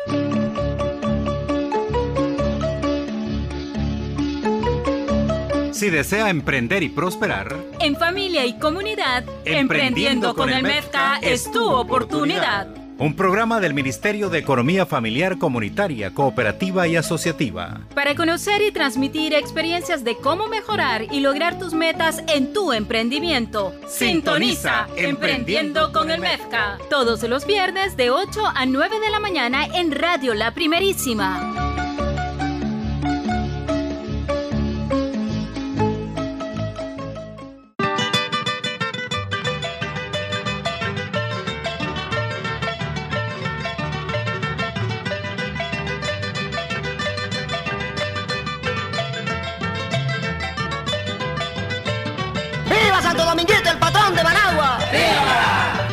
Si desea emprender y prosperar, en familia y comunidad, Emprendiendo con el MEFCA es tu oportunidad. Un programa del Ministerio de Economía Familiar, Comunitaria, Cooperativa y Asociativa. Para conocer y transmitir experiencias de cómo mejorar y lograr tus metas en tu emprendimiento. Sintoniza Emprendiendo con el MEFCA. Todos los viernes de 8 a 9 de la mañana en Radio La Primerísima. Dominguito, el patrón de Managua. ¡Viva!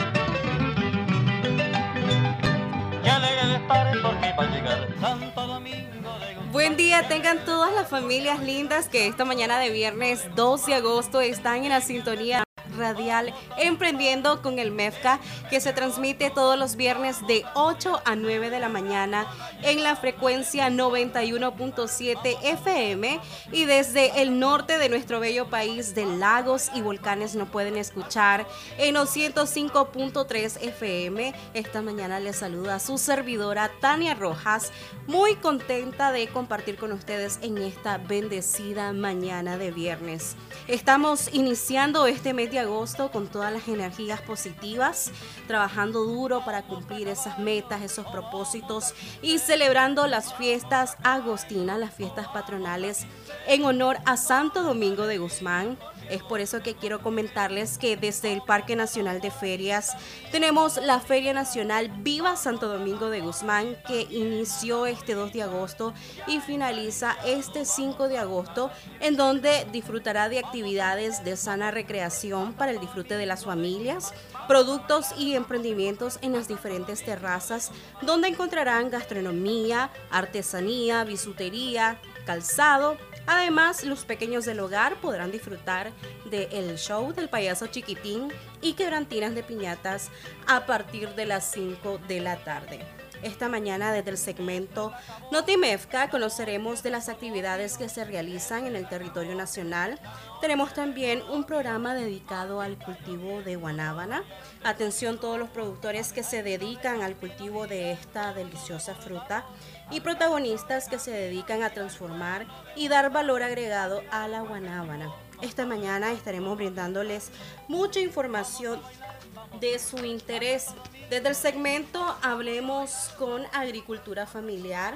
Ya le disparen porque va a llegar Santo Domingo de Guzmán. Buen día, tengan todas las familias lindas que esta mañana de viernes 2 de agosto están en la sintonía radial Emprendiendo con el MEFCA, que se transmite todos los viernes de 8 a 9 de la mañana en la frecuencia 91.7 FM, y desde el norte de nuestro bello país de lagos y volcanes nos pueden escuchar en los 105.3 FM. Esta mañana les saluda su servidora Tania Rojas, muy contenta de compartir con ustedes en esta bendecida mañana de viernes. Estamos iniciando este mes de agosto con todas las energías positivas, trabajando duro para cumplir esas metas, esos propósitos, y celebrando las fiestas agostinas, las fiestas patronales en honor a Santo Domingo de Guzmán. Es por eso que quiero comentarles que desde el Parque Nacional de Ferias tenemos la Feria Nacional Viva Santo Domingo de Guzmán, que inició este 2 de agosto y finaliza este 5 de agosto, en donde disfrutará de actividades de sana recreación para el disfrute de las familias, productos y emprendimientos en las diferentes terrazas, donde encontrarán gastronomía, artesanía, bisutería, calzado. Además, los pequeños del hogar podrán disfrutar del show del payaso chiquitín y quebrantinas de piñatas a partir de las 5 de la tarde. Esta mañana, desde el segmento Notimefca, conoceremos de las actividades que se realizan en el territorio nacional. Tenemos también un programa dedicado al cultivo de guanábana. Atención todos los productores que se dedican al cultivo de esta deliciosa fruta y protagonistas que se dedican a transformar y dar valor agregado a la guanábana. Esta mañana estaremos brindándoles mucha información de su interés. Desde el segmento Hablemos con Agricultura Familiar,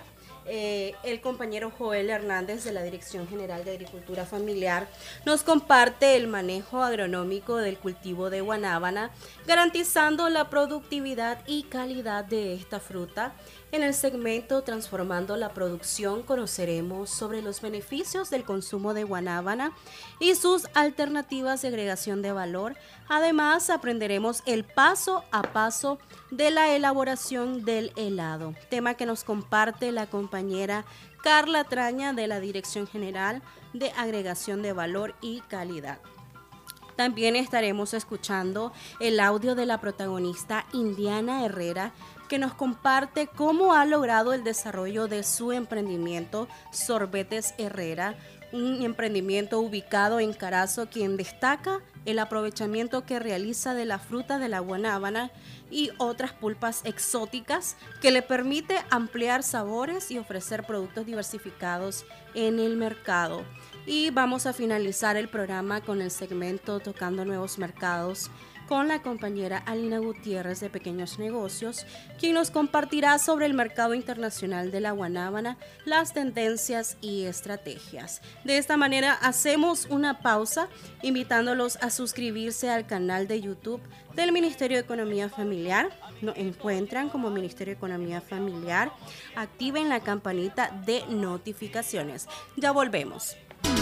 el compañero Joel Hernández de la Dirección General de Agricultura Familiar nos comparte el manejo agronómico del cultivo de guanábana, garantizando la productividad y calidad de esta fruta. En el segmento Transformando la Producción conoceremos sobre los beneficios del consumo de guanábana y sus alternativas de agregación de valor. Además, aprenderemos el paso a paso de la elaboración del helado, tema que nos comparte la compañera Carla Traña de la Dirección General de Agregación de Valor y Calidad. También estaremos escuchando el audio de la protagonista Indiana Herrera, que nos comparte cómo ha logrado el desarrollo de su emprendimiento Sorbetes Herrera, un emprendimiento ubicado en Carazo, quien destaca el aprovechamiento que realiza de la fruta de la guanábana y otras pulpas exóticas, que le permite ampliar sabores y ofrecer productos diversificados en el mercado. Y vamos a finalizar el programa con el segmento Tocando Nuevos Mercados, con la compañera Alina Gutiérrez de Pequeños Negocios, quien nos compartirá sobre el mercado internacional de la guanábana, las tendencias y estrategias. De esta manera hacemos una pausa, invitándolos a suscribirse al canal de YouTube del Ministerio de Economía Familiar. Nos encuentran como Ministerio de Economía Familiar. Activen la campanita de notificaciones. Ya volvemos.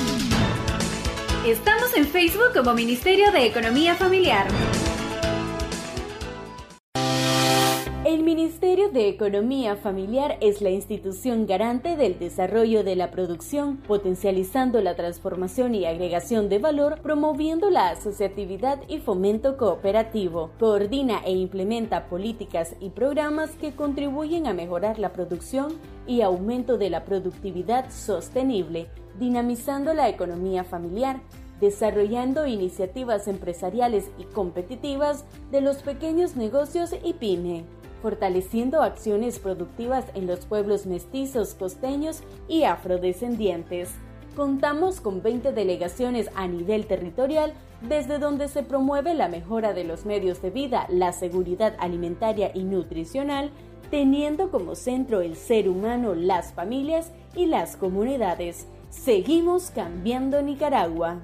Estamos en Facebook como Ministerio de Economía Familiar. El Ministerio de Economía Familiar es la institución garante del desarrollo de la producción, potencializando la transformación y agregación de valor, promoviendo la asociatividad y fomento cooperativo. Coordina e implementa políticas y programas que contribuyen a mejorar la producción y aumento de la productividad sostenible, dinamizando la economía familiar, desarrollando iniciativas empresariales y competitivas de los pequeños negocios y pyme, fortaleciendo acciones productivas en los pueblos mestizos, costeños y afrodescendientes. Contamos con 20 delegaciones a nivel territorial, desde donde se promueve la mejora de los medios de vida, la seguridad alimentaria y nutricional, teniendo como centro el ser humano, las familias y las comunidades. Seguimos cambiando Nicaragua.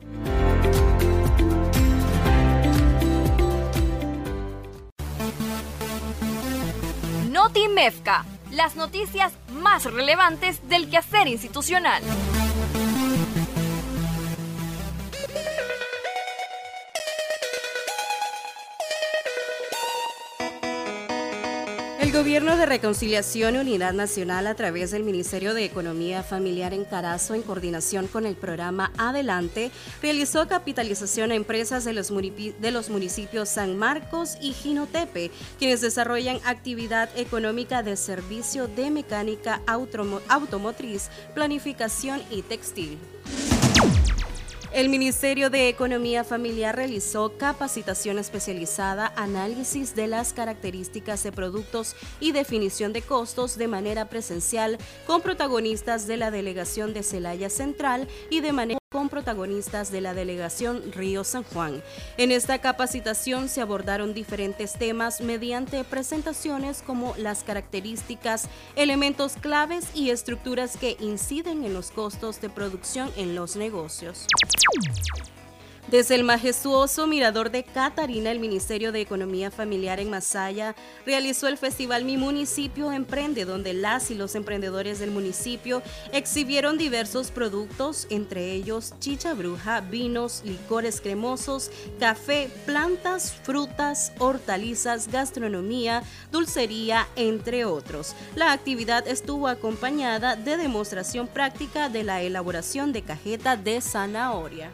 Noti Mefca, las noticias más relevantes del quehacer institucional. El Gobierno de Reconciliación y Unidad Nacional, a través del Ministerio de Economía Familiar en Carazo, en coordinación con el programa Adelante, realizó capitalización a empresas de los municipios San Marcos y Jinotepe, quienes desarrollan actividad económica de servicio de mecánica automotriz, planificación y textil. El Ministerio de Economía Familiar realizó capacitación especializada, análisis de las características de productos y definición de costos de manera presencial con protagonistas de la Delegación de Celaya Central y de manera con protagonistas de la Delegación Río San Juan. En esta capacitación se abordaron diferentes temas mediante presentaciones como las características, elementos claves y estructuras que inciden en los costos de producción en los negocios. Desde el majestuoso mirador de Catarina, el Ministerio de Economía Familiar en Masaya realizó el Festival Mi Municipio Emprende, donde las y los emprendedores del municipio exhibieron diversos productos, entre ellos chicha bruja, vinos, licores cremosos, café, plantas, frutas, hortalizas, gastronomía, dulcería, entre otros. La actividad estuvo acompañada de demostración práctica de la elaboración de cajeta de zanahoria.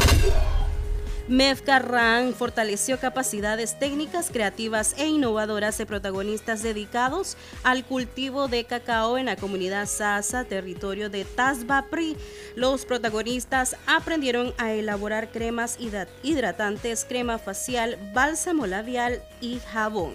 Mefca RAN fortaleció capacidades técnicas, creativas e innovadoras de protagonistas dedicados al cultivo de cacao en la comunidad Sasa, territorio de Tasbapri. Los protagonistas aprendieron a elaborar cremas hidratantes, crema facial, bálsamo labial y jabón.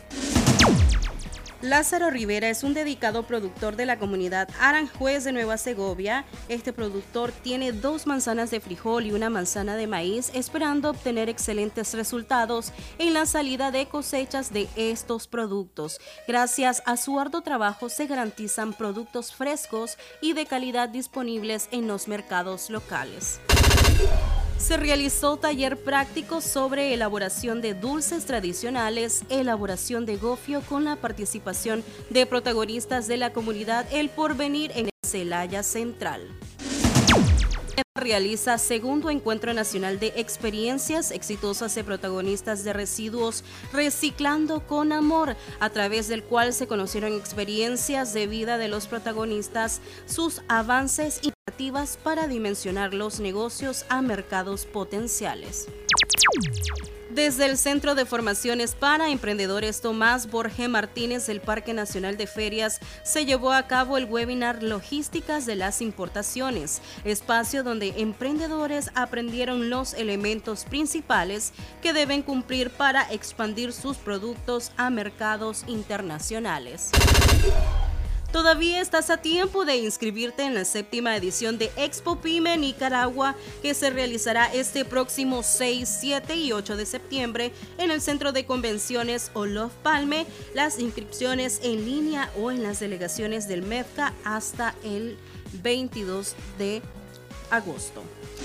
Lázaro Rivera es un dedicado productor de la comunidad Aranjuez de Nueva Segovia. Este productor tiene 2 manzanas de frijol y 1 manzana de maíz, esperando obtener excelentes resultados en la salida de cosechas de estos productos. Gracias a su arduo trabajo se garantizan productos frescos y de calidad disponibles en los mercados locales. Se realizó taller práctico sobre elaboración de dulces tradicionales, elaboración de gofio, con la participación de protagonistas de la comunidad El Porvenir en Celaya Central. Realiza 2º Encuentro Nacional de Experiencias Exitosas de Protagonistas de Residuos Reciclando con Amor, a través del cual se conocieron experiencias de vida de los protagonistas, sus avances y iniciativas para dimensionar los negocios a mercados potenciales. Desde el Centro de Formaciones para Emprendedores Tomás Borge Martínez del Parque Nacional de Ferias se llevó a cabo el webinar Logísticas de las Importaciones, espacio donde emprendedores aprendieron los elementos principales que deben cumplir para expandir sus productos a mercados internacionales. Todavía estás a tiempo de inscribirte en la 7ª edición de Expo Pyme Nicaragua, que se realizará este próximo 6, 7 y 8 de septiembre en el Centro de Convenciones Olof Palme. Las inscripciones en línea o en las delegaciones del MEFCA hasta el 22 de agosto.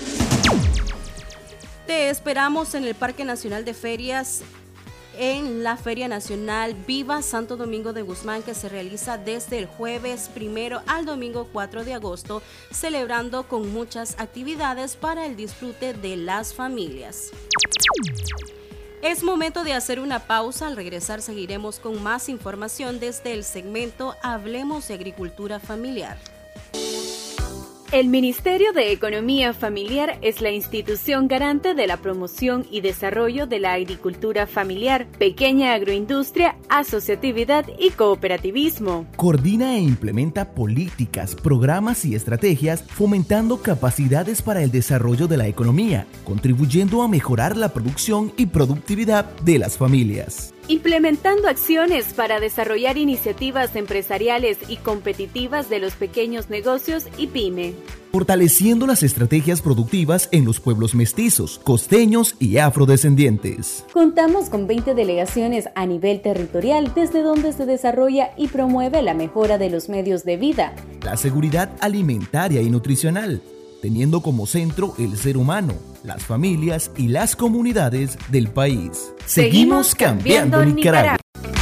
Te esperamos en el Parque Nacional de Ferias, en la Feria Nacional Viva Santo Domingo de Guzmán, que se realiza desde el jueves 1 al domingo 4 de agosto, celebrando con muchas actividades para el disfrute de las familias. Es momento de hacer una pausa. Al regresar seguiremos con más información desde el segmento Hablemos de Agricultura Familiar. El Ministerio de Economía Familiar es la institución garante de la promoción y desarrollo de la agricultura familiar, pequeña agroindustria, asociatividad y cooperativismo. Coordina e implementa políticas, programas y estrategias fomentando capacidades para el desarrollo de la economía, contribuyendo a mejorar la producción y productividad de las familias. Implementando acciones para desarrollar iniciativas empresariales y competitivas de los pequeños negocios y pyme. Fortaleciendo las estrategias productivas en los pueblos mestizos, costeños y afrodescendientes. Contamos con 20 delegaciones a nivel territorial desde donde se desarrolla y promueve la mejora de los medios de vida, la seguridad alimentaria y nutricional, teniendo como centro el ser humano, las familias y las comunidades del país. Seguimos cambiando Nicaragua.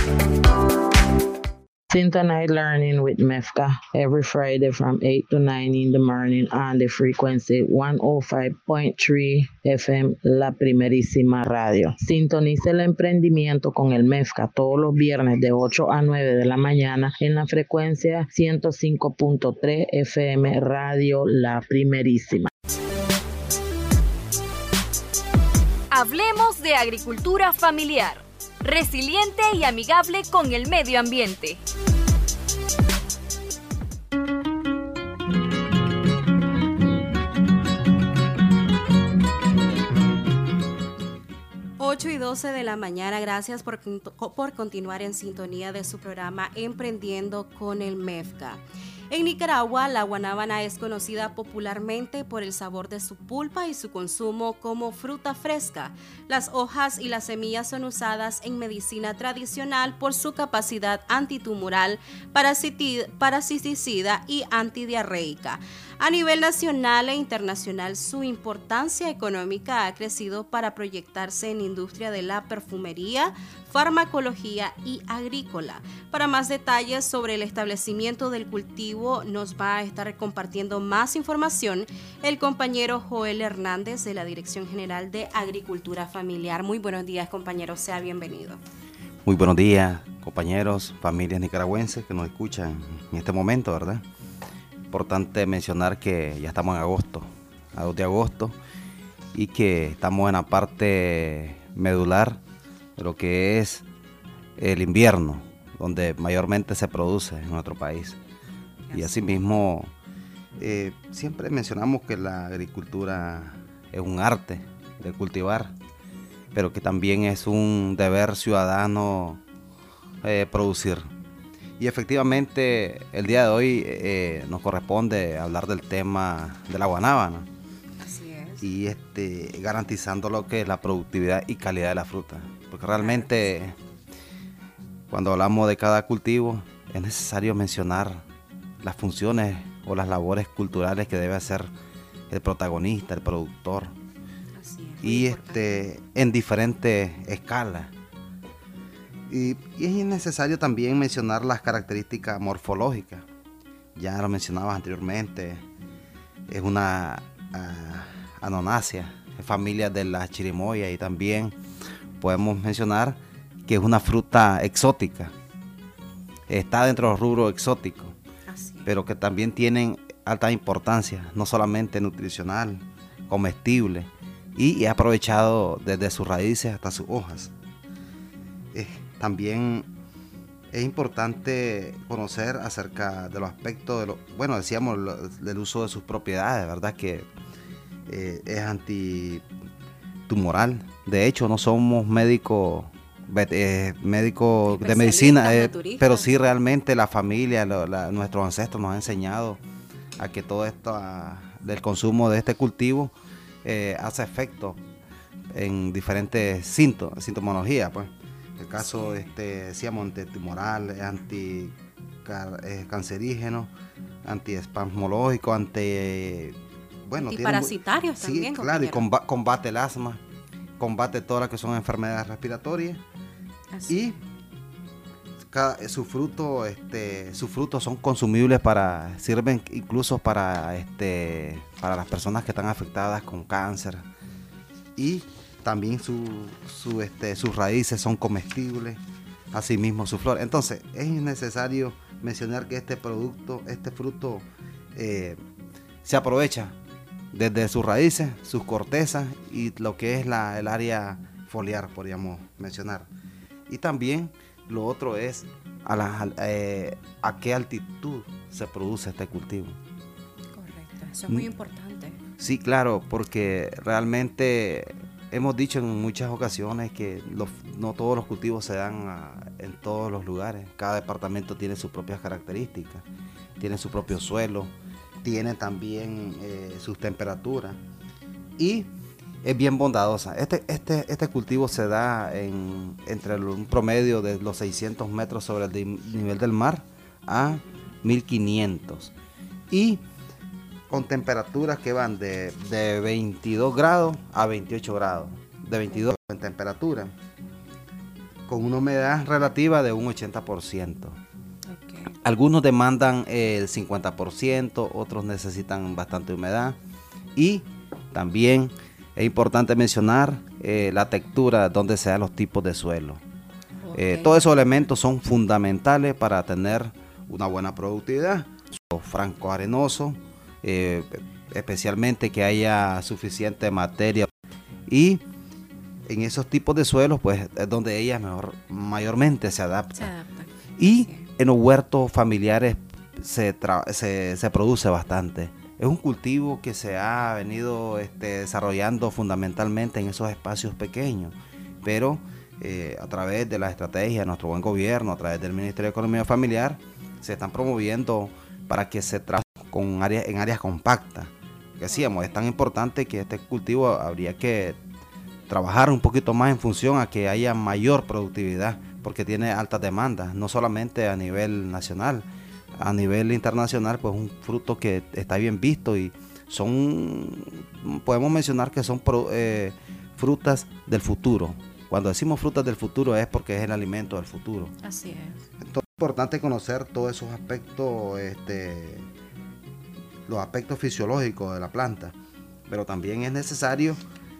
Syntonize Learning with MEFCA every Friday from 8 to 9 in the morning on the frequency 105.3 FM, la primerísima radio. Sintonice el emprendimiento con el MEFCA todos los viernes de 8 a 9 de la mañana en la frecuencia 105.3 FM, radio la primerísima. Hablemos de agricultura familiar, resiliente y amigable con el medio ambiente. Y 12 de la mañana. Gracias por continuar en sintonía de su programa Emprendiendo con el MEFCA. En Nicaragua, la guanábana es conocida popularmente por el sabor de su pulpa y su consumo como fruta fresca. Las hojas y las semillas son usadas en medicina tradicional por su capacidad antitumoral, parasiticida y antidiarreica. A nivel nacional e internacional, su importancia económica ha crecido para proyectarse en la industria de la perfumería, farmacología y agrícola. Para más detalles sobre el establecimiento del cultivo, nos va a estar compartiendo más información el compañero Joel Hernández de la Dirección General de Agricultura Familiar. Muy buenos días, compañero, sea bienvenido. Muy buenos días, compañeros, familias nicaragüenses que nos escuchan en este momento, ¿verdad? Importante mencionar que ya estamos en agosto, a 2 de agosto, y que estamos en la parte medular de lo que es el invierno, donde mayormente se produce en nuestro país. Y asimismo, siempre mencionamos que la agricultura es un arte de cultivar, pero que también es un deber ciudadano producir. Y efectivamente, el día de hoy nos corresponde hablar del tema de la guanábana. Así es. Y garantizando lo que es la productividad y calidad de la fruta. Porque realmente, cuando hablamos de cada cultivo, es necesario mencionar las funciones o las labores culturales que debe hacer el protagonista, el productor. Así es, y en diferentes escalas. Y es necesario también mencionar las características morfológicas. Ya lo mencionabas anteriormente, es una anonácea, es familia de las chirimoyas, y también podemos mencionar que es una fruta exótica. Está dentro de los rubros exóticos, pero que también tienen alta importancia, no solamente nutricional, comestible, y aprovechado desde sus raíces hasta sus hojas. También es importante conocer acerca de los aspectos, decíamos del uso de sus propiedades, ¿verdad? Que es antitumoral. De hecho, no somos médicos de medicina, pero sí realmente la familia, nuestros ancestros nos han enseñado a que todo esto del consumo de este cultivo hace efecto en diferentes sintomologías, pues. En el caso, decíamos, antitumoral, anticancerígeno, antiespasmológico, antiparasitarios también. Sí, claro, y combate el asma, combate todas las que son enfermedades respiratorias. Así. Y sus frutos son consumibles sirven incluso para las personas que están afectadas con cáncer. Y también sus raíces son comestibles, asimismo su flor. Entonces es necesario mencionar que este fruto se aprovecha desde sus raíces, sus cortezas y lo que es el área foliar, podríamos mencionar. Y también lo otro es a qué altitud se produce este cultivo. Correcto, eso es muy importante. Sí, claro, porque realmente hemos dicho en muchas ocasiones que no todos los cultivos se dan en todos los lugares. Cada departamento tiene sus propias características, tiene su propio suelo, tiene también sus temperaturas y es bien bondadosa. Este cultivo se da entre un promedio de los 600 metros sobre el nivel del mar a 1500 y con temperaturas que van de 22 grados a 28 grados, de 22 en temperatura, con una humedad relativa de un 80%. Okay. Algunos demandan el 50%, otros necesitan bastante humedad y también es importante mencionar la textura donde se dan los tipos de suelo. Okay. Todos esos elementos son fundamentales para tener una buena productividad. Franco arenoso, especialmente que haya suficiente materia, y en esos tipos de suelos pues es donde ella mayormente se adapta. Y sí, en los huertos familiares se produce bastante. Es un cultivo que se ha venido desarrollando fundamentalmente en esos espacios pequeños, pero a través de la estrategia de nuestro buen gobierno, a través del Ministerio de Economía Familiar, se están promoviendo para que se trabaje en áreas compactas. Que decíamos, es tan importante que este cultivo habría que trabajar un poquito más en función a que haya mayor productividad, porque tiene altas demandas, no solamente a nivel nacional, a nivel internacional, pues un fruto que está bien visto y podemos mencionar que son frutas del futuro. Cuando decimos frutas del futuro es porque es el alimento del futuro. Así es. Entonces es importante conocer todos esos aspectos, los aspectos fisiológicos de la planta, pero también es necesario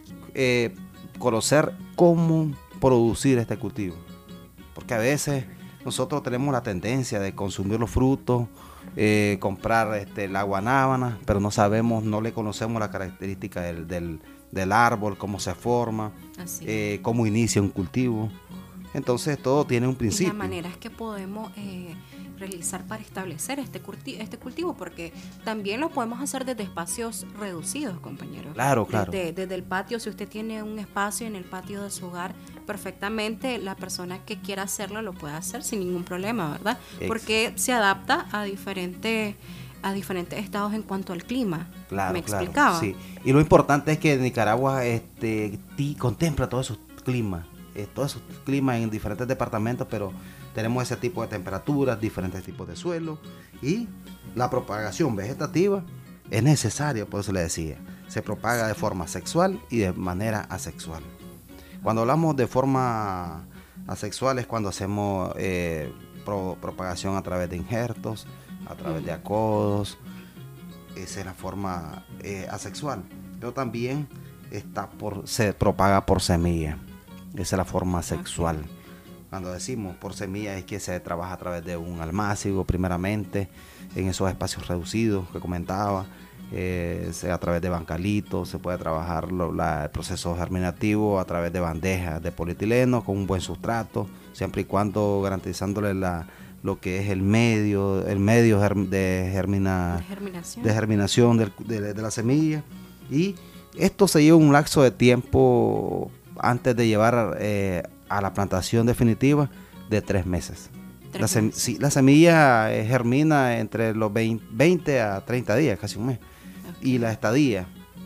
conocer cómo producir este cultivo, porque a veces nosotros tenemos la tendencia de consumir los frutos, comprar la guanábana, pero no le conocemos la característica del árbol, cómo se forma, cómo inicia un cultivo. Entonces todo tiene un principio. Y las maneras que podemos realizar para establecer este cultivo, porque también lo podemos hacer desde espacios reducidos, compañeros. Claro. Desde el patio, si usted tiene un espacio en el patio de su hogar, perfectamente la persona que quiera hacerlo lo puede hacer sin ningún problema, ¿verdad? Porque se adapta a diferentes estados en cuanto al clima. Claro, ¿Me explicaba? Sí. Y lo importante es que Nicaragua contempla todos esos climas en diferentes departamentos, pero tenemos ese tipo de temperaturas, diferentes tipos de suelo, y la propagación vegetativa es necesaria, por eso le decía, se propaga de forma sexual y de manera asexual. Cuando hablamos de forma asexual es cuando hacemos propagación a través de injertos, a través de acodos. Esa es la forma asexual, pero también se propaga por semilla. Esa es la forma sexual. Cuando decimos por semilla es que se trabaja a través de un almácigo primeramente, en esos espacios reducidos que comentaba, a través de bancalitos, se puede trabajar el proceso germinativo a través de bandejas de polietileno con un buen sustrato, siempre y cuando garantizándole lo que es el medio de germinación de la semilla. Y esto se lleva un lapso de tiempo antes de llevar a la plantación definitiva de 3 meses. La semilla germina entre los 20 a 30 días, casi un mes. Okay. Y la estadía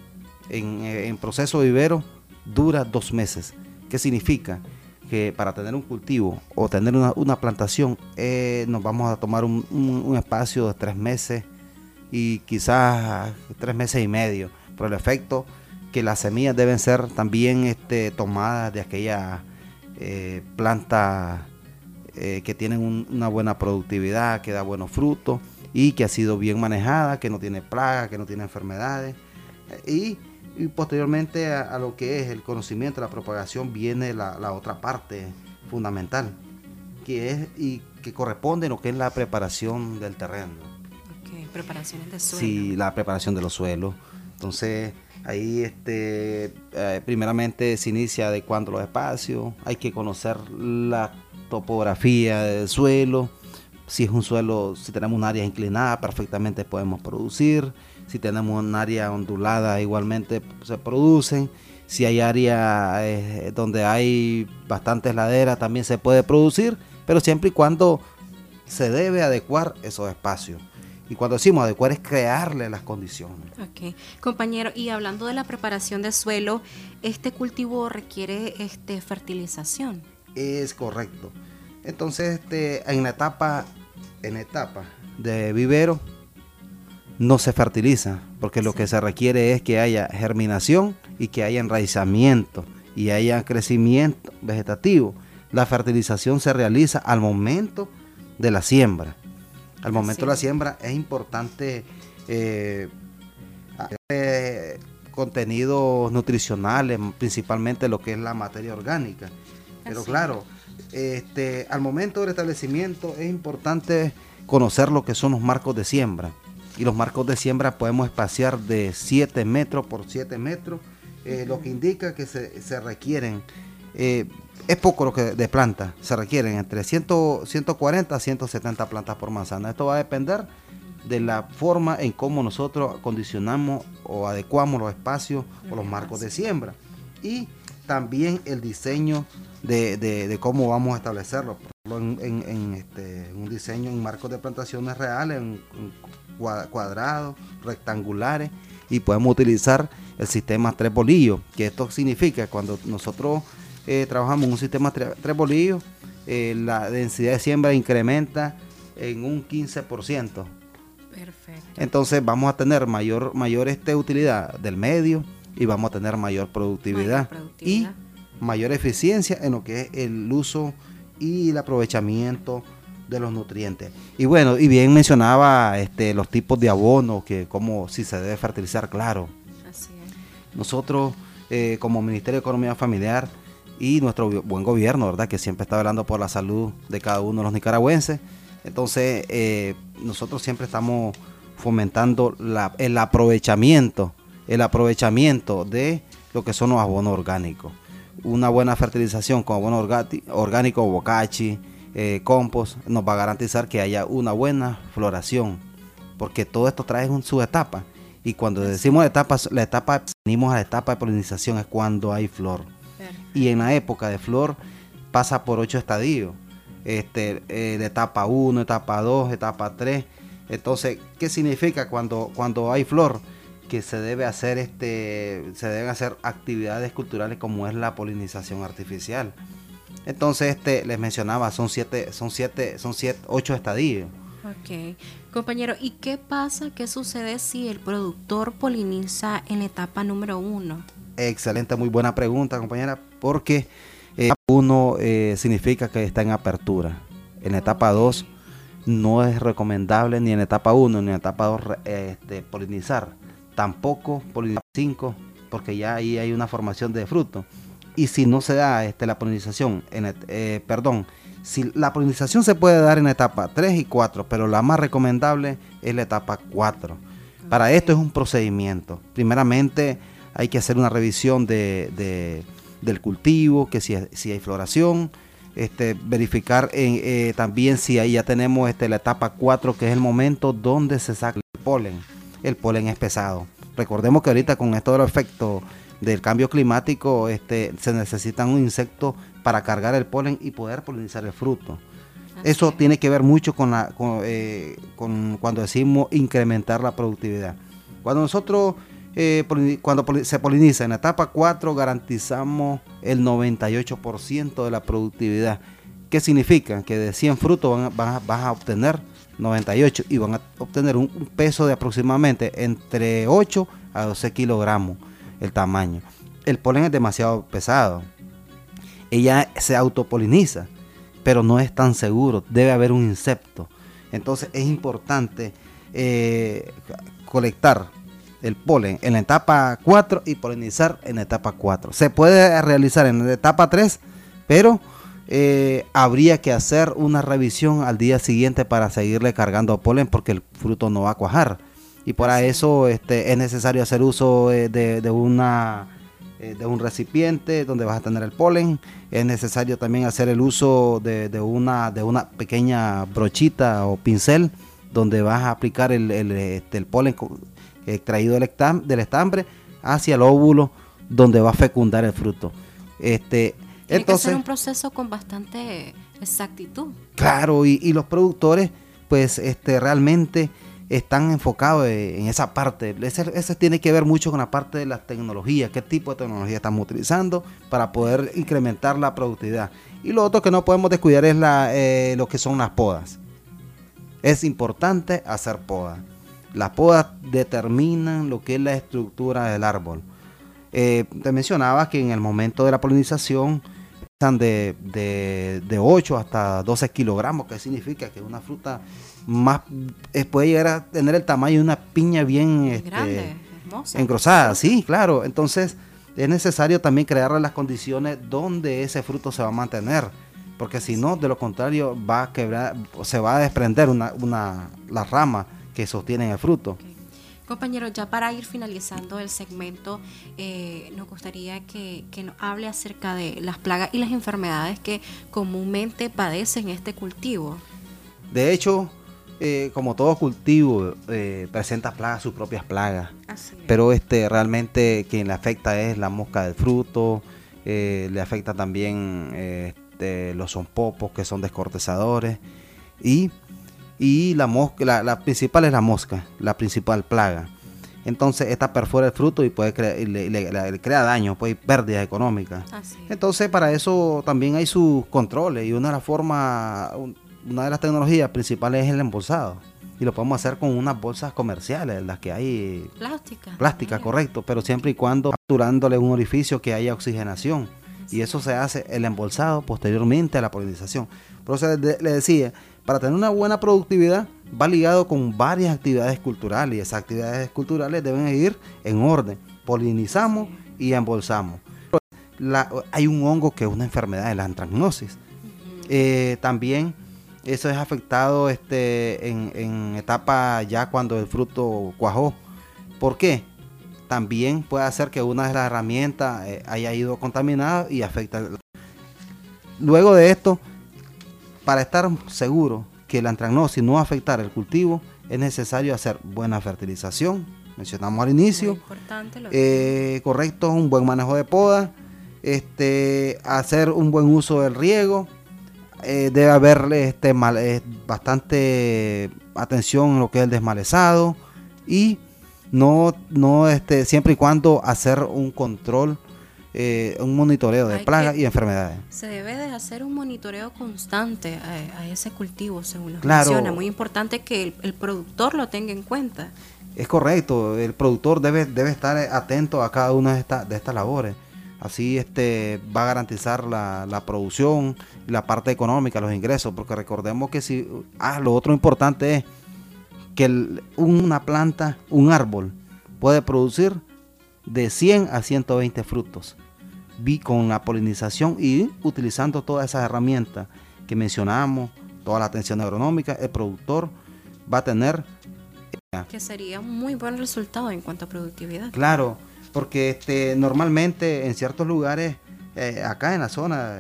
en proceso vivero dura 2 meses. ¿Qué significa? Que para tener un cultivo o tener una plantación nos vamos a tomar un espacio de 3 meses y quizás 3 meses y medio, por el efecto que las semillas deben ser también tomadas de aquellas plantas que tienen una buena productividad, que da buenos frutos y que ha sido bien manejada, que no tiene plagas, que no tiene enfermedades, y Y posteriormente a lo que es el conocimiento, la propagación, viene la otra parte fundamental, que es y que corresponde a lo que es la preparación del terreno. Okay, preparaciones de suelo. Sí, la preparación de los suelos. Entonces, ahí primeramente se inicia adecuando los espacios, hay que conocer la topografía del suelo. Si es un suelo, si tenemos un área inclinada, perfectamente podemos producir. Si tenemos un área ondulada, igualmente se producen. Si hay área donde hay bastantes laderas, también se puede producir, pero siempre y cuando se debe adecuar esos espacios. Y cuando decimos adecuar es crearle las condiciones. Ok, compañero, y hablando de la preparación de suelo, ¿este cultivo requiere fertilización? Es correcto. Entonces, en la etapa de vivero no se fertiliza, porque lo que se requiere es que haya germinación y que haya enraizamiento y haya crecimiento vegetativo. La fertilización se realiza al momento de la siembra. Al momento de la siembra es importante contenidos nutricionales, principalmente lo que es la materia orgánica. Pero claro, al momento del establecimiento es importante conocer lo que son los marcos de siembra. Y los marcos de siembra podemos espaciar de 7 metros por 7 metros, lo que indica que se requieren, es poco lo que de plantas, se requieren entre 140 a 170 plantas por manzana. Esto va a depender de la forma en cómo nosotros acondicionamos o adecuamos los espacios o los marcos de siembra. Y también el diseño de cómo vamos a establecerlo. En un diseño en marcos de plantaciones reales, en cuadrados, rectangulares, y podemos utilizar el sistema 3 bolillos, que esto significa cuando nosotros trabajamos en un sistema 3 bolillos, la densidad de siembra incrementa en un 15%. Perfecto. Entonces vamos a tener mayor utilidad del medio y vamos a tener mayor productividad y mayor eficiencia en lo que es el uso y el aprovechamiento de los nutrientes. Y bueno, y bien mencionaba los tipos de abono, que como si se debe fertilizar, claro. Así es. Nosotros como Ministerio de Economía Familiar y nuestro buen gobierno, ¿verdad?, que siempre está velando por la salud de cada uno de los nicaragüenses. Entonces nosotros siempre estamos fomentando el aprovechamiento de lo que son los abonos orgánicos. Una buena fertilización con abono orgánico, bocachi, compost, nos va a garantizar que haya una buena floración, porque todo esto trae su etapa. Y cuando decimos venimos a la etapa de polinización, es cuando hay flor. Perfecto. Y en la época de flor pasa por 8 estadios. De etapa 1, etapa 2, etapa 3. Entonces, ¿qué significa cuando hay flor? Que se deben hacer actividades culturales como es la polinización artificial. Entonces, les mencionaba, son 8 estadios. Ok. Compañero, ¿y qué sucede si el productor poliniza en etapa número 1? Excelente, muy buena pregunta, compañera, porque etapa 1 significa que está en apertura. En etapa 2 no es recomendable ni en etapa 1 ni en etapa 2 polinizar. Tampoco polinizar 5, porque ya ahí hay una formación de fruto. Y si no se da la polinización, si la polinización se puede dar en etapa 3 y 4, pero la más recomendable es la etapa 4. Para esto es un procedimiento. Primeramente hay que hacer una revisión del cultivo, que si hay floración, verificar también si ahí ya tenemos la etapa 4, que es el momento donde se saca el polen. El polen es pesado. Recordemos que ahorita con esto de los efectos del cambio climático se necesitan un insecto para cargar el polen y poder polinizar el fruto. Eso tiene que ver mucho con cuando decimos incrementar la productividad. Cuando nosotros se poliniza en la etapa 4, garantizamos el 98% de la productividad. ¿Qué significa? Que de 100 frutos vas a obtener 98 y van a obtener un peso de aproximadamente entre 8 a 12 kilogramos el tamaño. El polen es demasiado pesado. Ella se autopoliniza, pero no es tan seguro. Debe haber un insecto. Entonces es importante colectar el polen en la etapa 4 y polinizar en la etapa 4. Se puede realizar en la etapa 3, pero habría que hacer una revisión al día siguiente para seguirle cargando polen porque el fruto no va a cuajar. Y para eso es necesario hacer uso de un recipiente donde vas a tener el polen. Es necesario también hacer el uso de una pequeña brochita o pincel donde vas a aplicar el polen extraído del estambre hacia el óvulo donde va a fecundar el fruto. Tiene que ser un proceso con bastante exactitud. Claro, y los productores pues realmente están enfocados en esa parte. Ese tiene que ver mucho con la parte de la tecnología, qué tipo de tecnología estamos utilizando para poder incrementar la productividad. Y lo otro que no podemos descuidar es lo que son las podas. Es importante hacer podas. Las podas determinan lo que es la estructura del árbol. Te mencionaba que en el momento de la polinización están de 8 hasta 12 kilogramos, que significa que una fruta más puede llegar a tener el tamaño de una piña bien grande, hermosa, engrosada, sí, claro. Entonces es necesario también crear las condiciones donde ese fruto se va a mantener, porque si no, de lo contrario va a quebrar, se va a desprender la rama que sostiene el fruto. Okay. Compañero, ya para ir finalizando el segmento, nos gustaría que nos hable acerca de las plagas y las enfermedades que comúnmente padecen este cultivo. De hecho, como todo cultivo, presenta plagas, sus propias plagas. Pero realmente quien le afecta es la mosca del fruto, le afecta también los zompopos, que son descortezadores, y la mosca, la principal es la mosca, la principal plaga. Entonces esta perfora el fruto y le crea daño, pues hay pérdidas económicas. Entonces para eso también hay sus controles, y una de las tecnologías principales es el embolsado. Y lo podemos hacer con unas bolsas comerciales, las que hay plástica, correcto, pero siempre y cuando capturándole un orificio que haya oxigenación. Y eso se hace el embolsado posteriormente a la polinización. Por eso le decía, para tener una buena productividad va ligado con varias actividades culturales, y esas actividades culturales deben ir en orden. Polinizamos y embolsamos. Hay un hongo que es una enfermedad de la antracnosis. También eso es afectado en etapa ya cuando el fruto cuajó. ¿Por qué? También puede hacer que una de las herramientas haya ido contaminada y afecta. Luego de esto, para estar seguro que la antracnosis no va a afectar el cultivo, es necesario hacer buena fertilización. Mencionamos al inicio. Correcto, un buen manejo de poda, hacer un buen uso del riego. Debe haber bastante atención en lo que es el desmalezado, y no siempre y cuando hacer un control, un monitoreo de plagas y enfermedades. Se debe de hacer un monitoreo constante a ese cultivo, según nos claro, menciona. Muy importante que el productor lo tenga en cuenta. Es correcto, el productor debe estar atento a cada una de estas labores. Así va a garantizar la producción, la parte económica, los ingresos, porque recordemos que lo otro importante es que una planta, un árbol, puede producir de 100 a 120 frutos. Con la polinización y utilizando todas esas herramientas que mencionamos, toda la atención agronómica, el productor va a tener... Que sería un muy buen resultado en cuanto a productividad. Claro, porque normalmente en ciertos lugares, acá en la zona,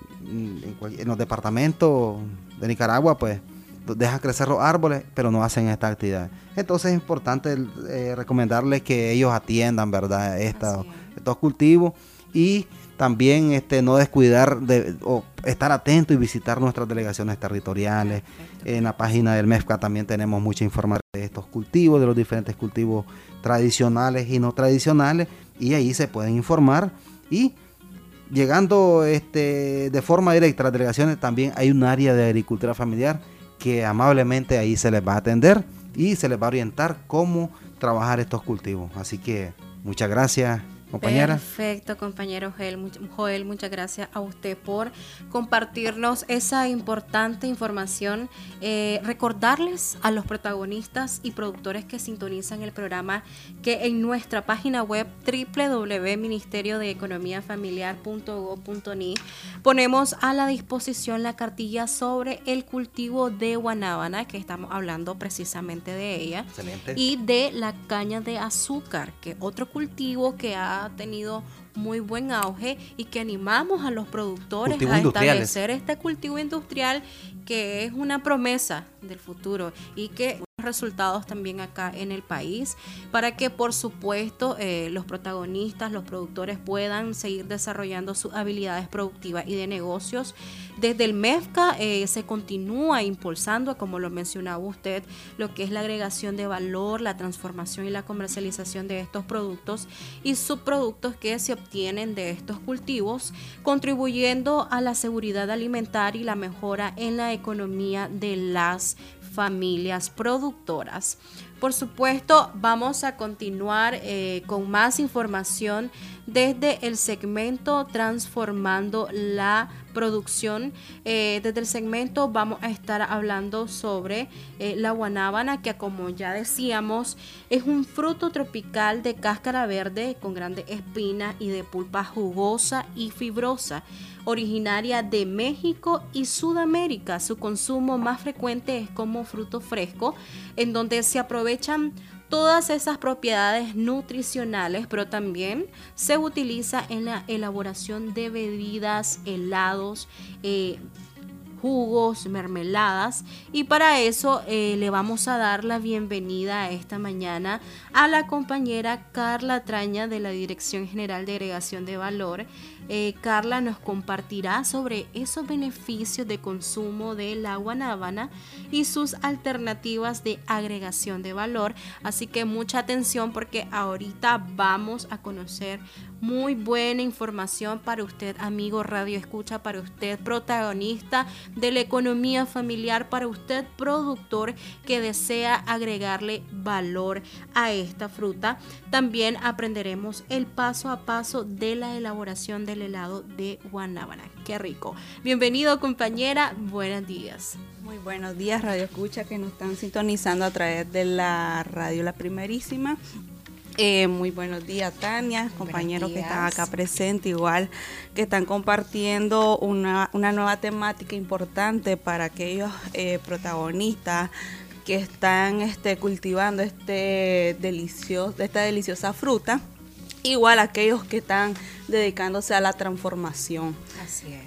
en los departamentos de Nicaragua, pues dejan crecer los árboles, pero no hacen esta actividad. Entonces es importante recomendarles que ellos atiendan, ¿verdad?, estos cultivos, y también no descuidar o estar atento y visitar nuestras delegaciones territoriales. En la página del MEFCA también tenemos mucha información de estos cultivos, de los diferentes cultivos tradicionales y no tradicionales, y ahí se pueden informar. Y llegando de forma directa a las delegaciones, también hay un área de agricultura familiar que amablemente ahí se les va a atender y se les va a orientar cómo trabajar estos cultivos. Así que muchas gracias compañera. Perfecto, compañero Joel, muchas gracias a usted por compartirnos esa importante información. Recordarles a los protagonistas y productores que sintonizan el programa que en nuestra página web www.ministeriodeeconomiafamiliar.gov.ni ponemos a la disposición la cartilla sobre el cultivo de guanábana, que estamos hablando precisamente de ella. Excelente. Y de la caña de azúcar, que otro cultivo que ha tenido muy buen auge y que animamos a los productores a establecer este cultivo industrial, que es una promesa del futuro y que resultados también acá en el país, para que por supuesto los protagonistas, los productores puedan seguir desarrollando sus habilidades productivas y de negocios. Desde el MEFCA se continúa impulsando, como lo mencionaba usted, lo que es la agregación de valor, la transformación y la comercialización de estos productos y subproductos que se obtienen de estos cultivos, contribuyendo a la seguridad alimentaria y la mejora en la economía de las familias productoras. Por supuesto, vamos a continuar con más información desde el segmento Transformando la Producción. Desde el segmento vamos a estar hablando sobre la guanábana, que como ya decíamos, es un fruto tropical de cáscara verde con grandes espinas y de pulpa jugosa y fibrosa, originaria de México y Sudamérica. Su consumo más frecuente es como fruto fresco, en donde se aprovechan todas esas propiedades nutricionales, pero también se utiliza en la elaboración de bebidas, helados, jugos, mermeladas, y para eso le vamos a dar la bienvenida esta mañana a la compañera Carla Traña de la Dirección General de Agregación de Valor. Carla nos compartirá sobre esos beneficios de consumo de la guanábana y sus alternativas de agregación de valor, así que mucha atención porque ahorita vamos a conocer muy buena información para usted, amigo Radio Escucha, para usted, protagonista de la economía familiar, para usted, productor que desea agregarle valor a esta fruta. También aprenderemos el paso a paso de la elaboración del helado de guanábana. ¡Qué rico! Bienvenido, compañera. Buenos días. Muy buenos días, Radio Escucha, que nos están sintonizando a través de la radio La Primerísima. Muy buenos días, Tania, compañeros que están acá presentes, igual que están compartiendo una nueva temática importante para aquellos protagonistas que están cultivando esta deliciosa fruta, igual aquellos que están dedicándose a la transformación. Así es.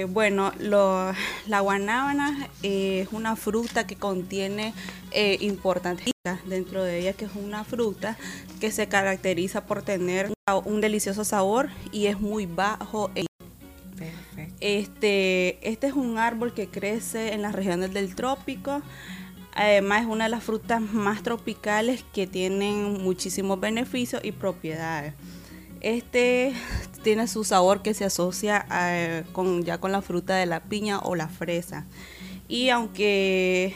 La guanábana es una fruta que contiene importantes dentro de ella, que es una fruta que se caracteriza por tener un delicioso sabor y es muy bajo. Perfecto. Este es un árbol que crece en las regiones del trópico. Además, es una de las frutas más tropicales que tienen muchísimos beneficios y propiedades. Tiene su sabor que se asocia con la fruta de la piña o la fresa. Y aunque,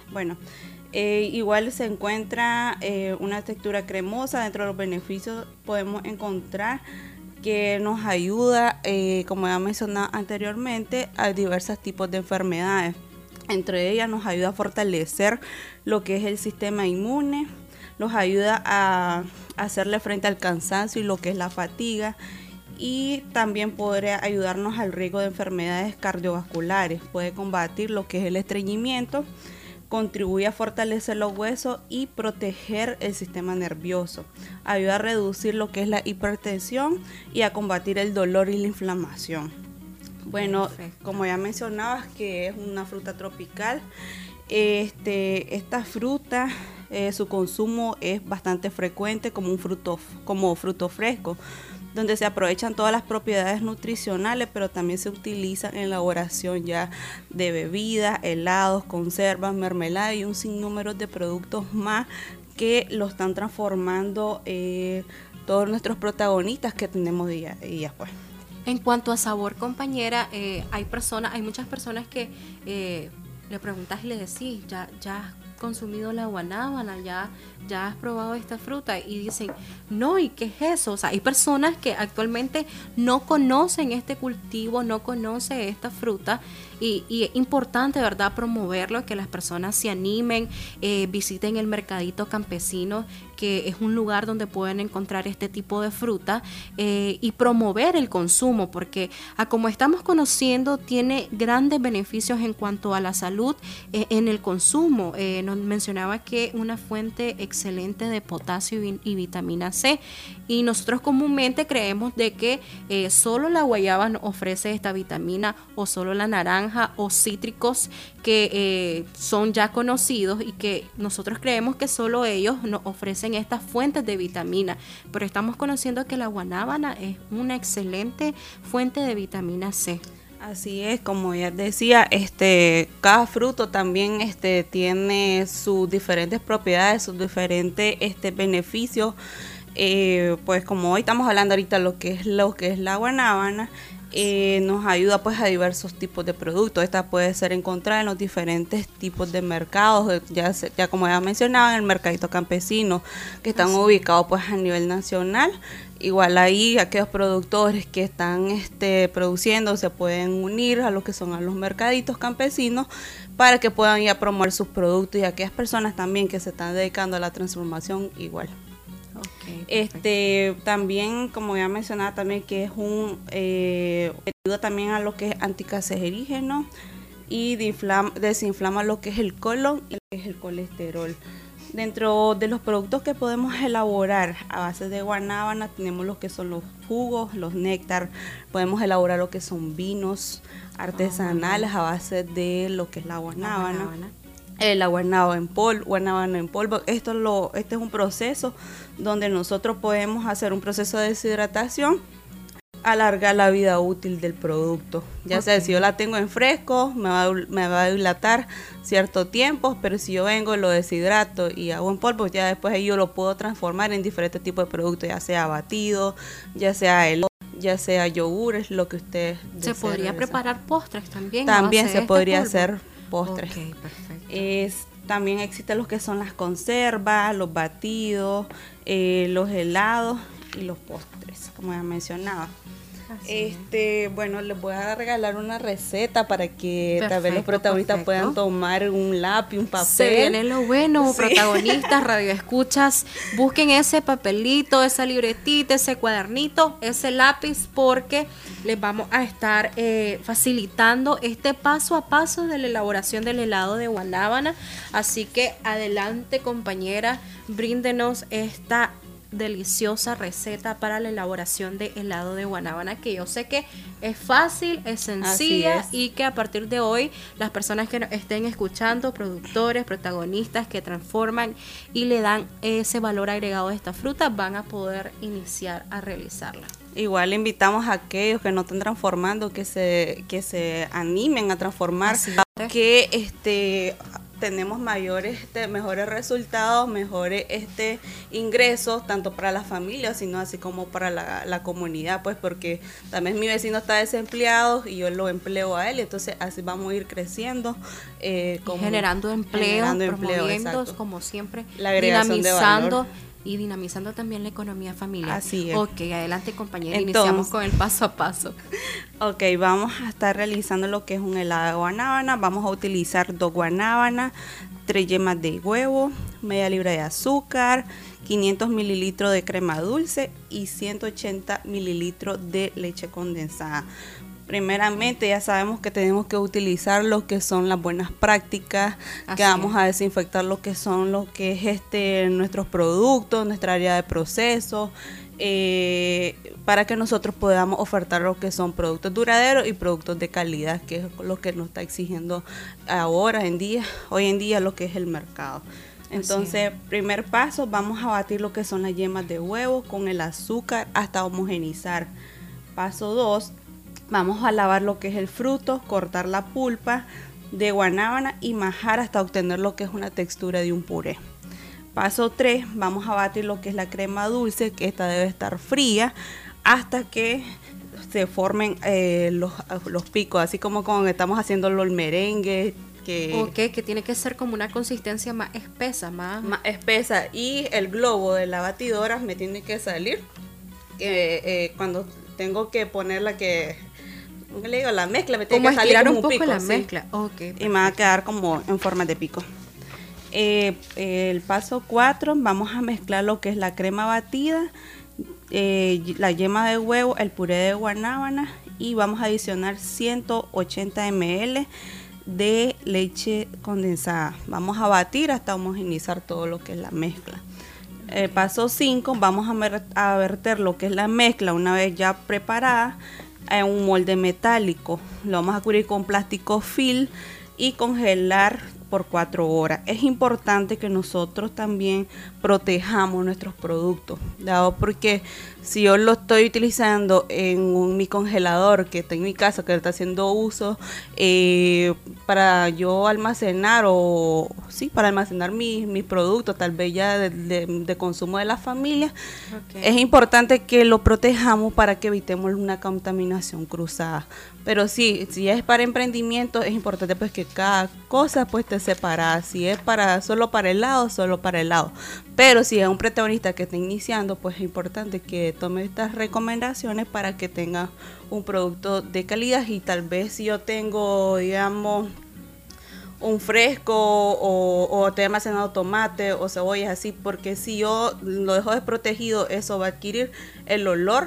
igual se encuentra una textura cremosa, dentro de los beneficios podemos encontrar que nos ayuda, como ya mencionado anteriormente, a diversos tipos de enfermedades. Entre ellas nos ayuda a fortalecer lo que es el sistema inmune, nos ayuda a hacerle frente al cansancio y lo que es la fatiga, y también podría ayudarnos al riesgo de enfermedades cardiovasculares. Puede combatir lo que es el estreñimiento, contribuye a fortalecer los huesos y proteger el sistema nervioso, ayuda a reducir lo que es la hipertensión y a combatir el dolor y la inflamación. Perfecto. Como ya mencionabas, que es una fruta tropical, esta fruta, su consumo es bastante frecuente como fruto fresco, donde se aprovechan todas las propiedades nutricionales, pero también se utiliza en la elaboración ya de bebidas, helados, conservas, mermeladas y un sinnúmero de productos más que lo están transformando todos nuestros protagonistas que tenemos día a día, pues. En cuanto a sabor, compañera, hay muchas personas que le preguntas y le decís, ya has consumido la guanábana, ya has probado esta fruta, y dicen, no, ¿y qué es eso? O sea, hay personas que actualmente no conocen este cultivo, no conocen esta fruta, y es importante, ¿verdad?, promoverlo, que las personas se animen, visiten el mercadito campesino, que es un lugar donde pueden encontrar este tipo de fruta, y promover el consumo, porque como estamos conociendo, tiene grandes beneficios en cuanto a la salud en el consumo. Nos mencionaba que una fuente excelente de potasio y vitamina C, y nosotros comúnmente creemos de que solo la guayaba nos ofrece esta vitamina, o solo la naranja, o cítricos que son ya conocidos, y que nosotros creemos que solo ellos nos ofrecen estas fuentes de vitamina, pero estamos conociendo que la guanábana es una excelente fuente de vitamina C. Así es, como ya decía, cada fruto también tiene sus diferentes propiedades, sus diferentes beneficios. Pues como hoy estamos hablando ahorita lo que es la guanábana, nos ayuda pues a diversos tipos de productos. Esta puede ser encontrada en los diferentes tipos de mercados, ya como ya mencionaba, en el mercadito campesino, que están ubicados pues a nivel nacional. Igual ahí aquellos productores que están produciendo se pueden unir a lo que son a los mercaditos campesinos para que puedan ya promover sus productos, y aquellas personas también que se están dedicando a la transformación igual. También, como ya mencionaba, también que es ayuda también a lo que es anticancerígeno y desinflama lo que es el colon y lo que es el colesterol. Dentro de los productos que podemos elaborar a base de guanábana tenemos lo que son los jugos, los néctar, podemos elaborar lo que son vinos artesanales a base de lo que es la guanábana. La guanábana en polvo. Este es un proceso donde nosotros podemos hacer un proceso de deshidratación, alargar la vida útil del producto. Ya sea, si yo la tengo en fresco, me va a dilatar cierto tiempo, pero si yo vengo, lo deshidrato y hago en polvo, ya después yo lo puedo transformar en diferentes tipos de productos, ya sea batido, ya sea helado, ya sea yogur, es lo que usted desee. ¿Se podría preparar postres también? También se podría hacer postres. Okay, perfecto. También existen los que son las conservas, los batidos, los helados y los postres, como ya mencionaba. Bueno, les voy a regalar una receta para que tal vez los protagonistas puedan tomar un lápiz, un papel. Se viene lo bueno, protagonistas, radioescuchas, busquen ese papelito, esa libretita, ese cuadernito, ese lápiz, porque les vamos a estar facilitando este paso a paso de la elaboración del helado de guanábana. Así que adelante, compañera, bríndenos esta deliciosa receta para la elaboración de helado de guanábana, que yo sé que es fácil, es sencilla, y que a partir de hoy las personas que nos estén escuchando, productores, protagonistas que transforman y le dan ese valor agregado a esta fruta, van a poder iniciar a realizarla. Igual invitamos a aquellos que no estén transformando, que se animen a transformar, que tenemos mejores resultados, mejores ingresos, tanto para las familias, sino así como para la comunidad, pues, porque también mi vecino está desempleado y yo lo empleo a él, entonces así vamos a ir creciendo, generando empleo, promoviendo, como siempre, la agregación de valor y dinamizando también la economía familiar. Así es. Ok, adelante, compañera, iniciamos con el paso a paso. Ok, vamos a estar realizando lo que es un helado de guanábana. Vamos a utilizar 2 guanábanas, 3 yemas de huevo, media libra de azúcar, 500 mililitros de crema dulce y 180 mililitros de leche condensada. Primeramente, ya sabemos que tenemos que utilizar lo que son las buenas prácticas, que vamos a desinfectar lo que es nuestros productos, nuestra área de proceso, para que nosotros podamos ofertar lo que son productos duraderos y productos de calidad, que es lo que nos está exigiendo hoy en día lo que es el mercado. Entonces, primer paso, vamos a batir lo que son las yemas de huevo con el azúcar hasta homogenizar. Paso 2, vamos a lavar lo que es el fruto, cortar la pulpa de guanábana y majar hasta obtener lo que es una textura de un puré. Paso 3, vamos a batir lo que es la crema dulce, que esta debe estar fría, hasta que se formen los picos, así como cuando estamos haciendo el merengue, que tiene que ser como una consistencia más espesa, más espesa, y el globo de la batidora me tiene que salir cuando tengo que poner la mezcla, me tiene que salir como un poco pico, la ¿sí? mezcla. Okay, y me va a quedar como en forma de pico. El paso 4, vamos a mezclar lo que es la crema batida, la yema de huevo, el puré de guanábana, y vamos a adicionar 180 ml de leche condensada. Vamos a batir hasta homogeneizar todo lo que es la mezcla. El paso 5, vamos a verter lo que es la mezcla una vez ya preparada en un molde metálico. Lo vamos a cubrir con plástico film y congelar por 4 horas. Es importante que nosotros también protejamos nuestros productos, dado porque si yo lo estoy utilizando en mi congelador que está en mi casa, que está haciendo uso para yo almacenar para almacenar mis productos, tal vez ya de consumo de la familia, es importante que lo protejamos para que evitemos una contaminación cruzada. Pero sí, si es para emprendimiento, es importante pues que cada cosa pues esté separada. Si es solo para helado, solo para helado. Pero si es un protagonista que está iniciando, pues es importante que tome estas recomendaciones para que tenga un producto de calidad. Y tal vez si yo tengo, digamos, un fresco o estoy almacenado tomate o cebollas así, porque si yo lo dejo desprotegido, eso va a adquirir el olor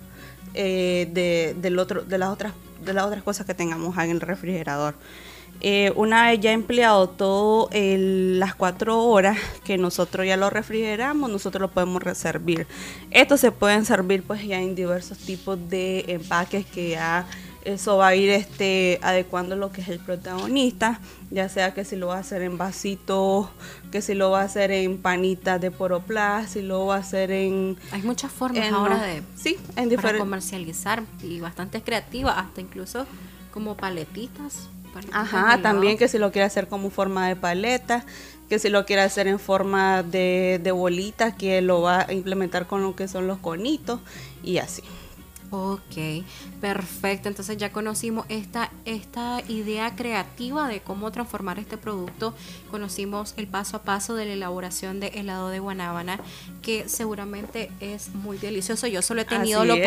de las otras cosas que tengamos en el refrigerador. Una vez ya empleado todo las 4 horas que nosotros ya lo refrigeramos, nosotros lo podemos reservar. Estos se pueden servir pues ya en diversos tipos de empaques, que ya eso va a ir adecuando lo que es el protagonista, ya sea que si lo va a hacer en vasitos, que si lo va a hacer en panitas de poroplast, si lo va a hacer en... Hay muchas formas ahora para comercializar, y bastante creativas, hasta incluso como paletitas. Ajá, también que si lo quiere hacer como forma de paleta, que si lo quiere hacer en forma de bolitas, que lo va a implementar con lo que son los conitos y así. Ok, perfecto. Entonces ya conocimos esta idea creativa de cómo transformar este producto. Conocimos el paso a paso de la elaboración de helado de guanábana, que seguramente es muy delicioso. Yo solo he tenido la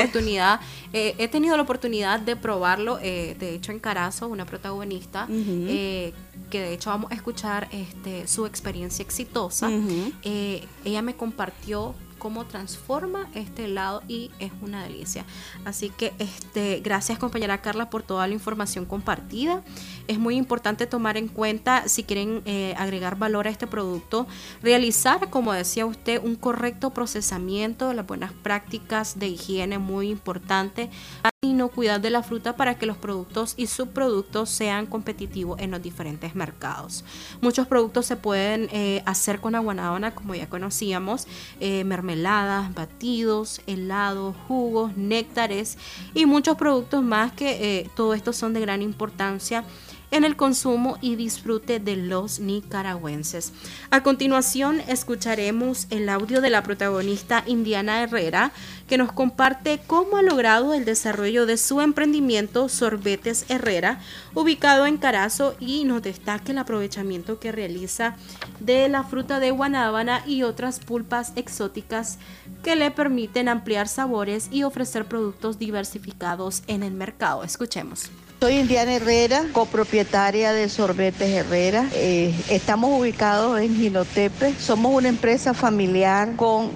oportunidad de probarlo, de hecho en Carazo, una protagonista, que de hecho vamos a escuchar su experiencia exitosa. Ella me compartió cómo transforma este helado y es una delicia. Así que gracias, compañera Carla, por toda la información compartida. Es muy importante tomar en cuenta, si quieren agregar valor a este producto, realizar, como decía usted, un correcto procesamiento, las buenas prácticas de higiene, muy importante, la inocuidad de la fruta para que los productos y subproductos sean competitivos en los diferentes mercados. Muchos productos se pueden hacer con la guanábana, como ya conocíamos, mermeladas, batidos, helados, jugos, néctares y muchos productos más que todo esto son de gran importancia en el consumo y disfrute de los nicaragüenses. A continuación escucharemos el audio de la protagonista Indiana Herrera, que nos comparte cómo ha logrado el desarrollo de su emprendimiento Sorbetes Herrera, ubicado en Carazo, y nos destaca el aprovechamiento que realiza de la fruta de guanábana y otras pulpas exóticas que le permiten ampliar sabores y ofrecer productos diversificados en el mercado. Escuchemos. Soy Indiana Herrera, copropietaria de Sorbetes Herrera. Estamos ubicados en Jinotepe. Somos una empresa familiar con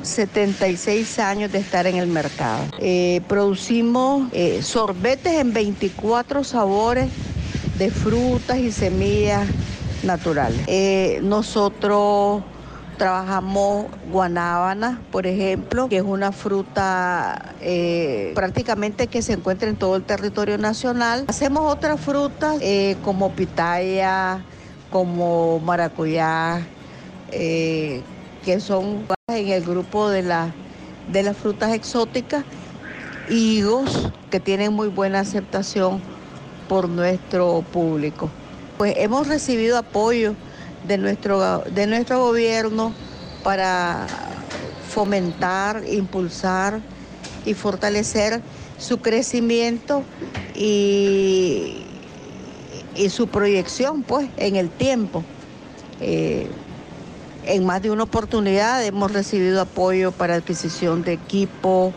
76 años de estar en el mercado. Producimos sorbetes en 24 sabores de frutas y semillas naturales. Nosotros trabajamos guanábana, por ejemplo, que es una fruta prácticamente que se encuentra en todo el territorio nacional. Hacemos otras frutas como pitaya, como maracuyá, que son en el grupo de las frutas exóticas, higos, que tienen muy buena aceptación por nuestro público. Pues hemos recibido apoyo de nuestro gobierno para fomentar, impulsar y fortalecer su crecimiento y su proyección pues en el tiempo. En más de una oportunidad hemos recibido apoyo para adquisición de equipo,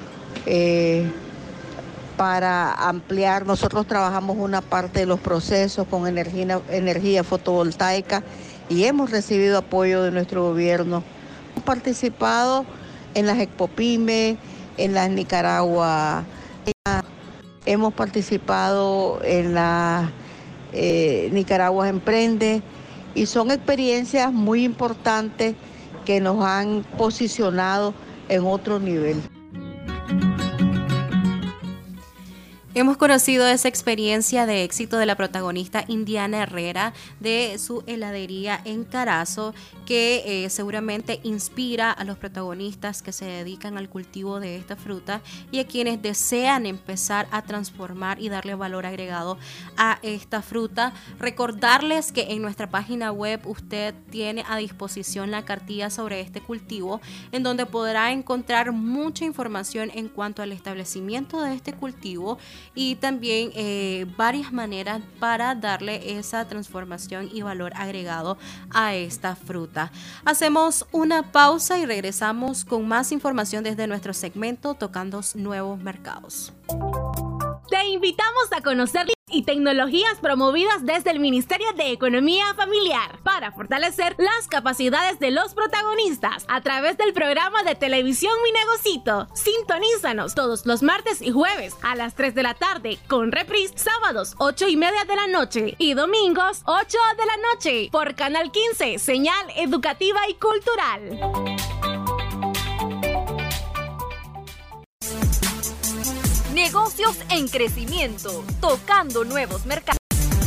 para ampliar. Nosotros trabajamos una parte de los procesos con energía fotovoltaica y hemos recibido apoyo de nuestro gobierno. Hemos participado en las Expopyme, en las Nicaragua, hemos participado en la Nicaragua Emprende, y son experiencias muy importantes que nos han posicionado en otro nivel. Hemos conocido esa experiencia de éxito de la protagonista Indiana Herrera de su heladería en Carazo, que seguramente inspira a los protagonistas que se dedican al cultivo de esta fruta y a quienes desean empezar a transformar y darle valor agregado a esta fruta. Recordarles que en nuestra página web usted tiene a disposición la cartilla sobre este cultivo, en donde podrá encontrar mucha información en cuanto al establecimiento de este cultivo y también varias maneras para darle esa transformación y valor agregado a esta fruta. Hacemos una pausa y regresamos con más información desde nuestro segmento Tocando Nuevos Mercados. Te invitamos a conocer y tecnologías promovidas desde el Ministerio de Economía Familiar para fortalecer las capacidades de los protagonistas a través del programa de televisión Mi Negocito. Sintonízanos todos los martes y jueves a las 3 de la tarde con reprise sábados 8:30 de la noche y domingos 8 de la noche por Canal 15, señal educativa y cultural. Negocios en crecimiento, tocando nuevos mercados.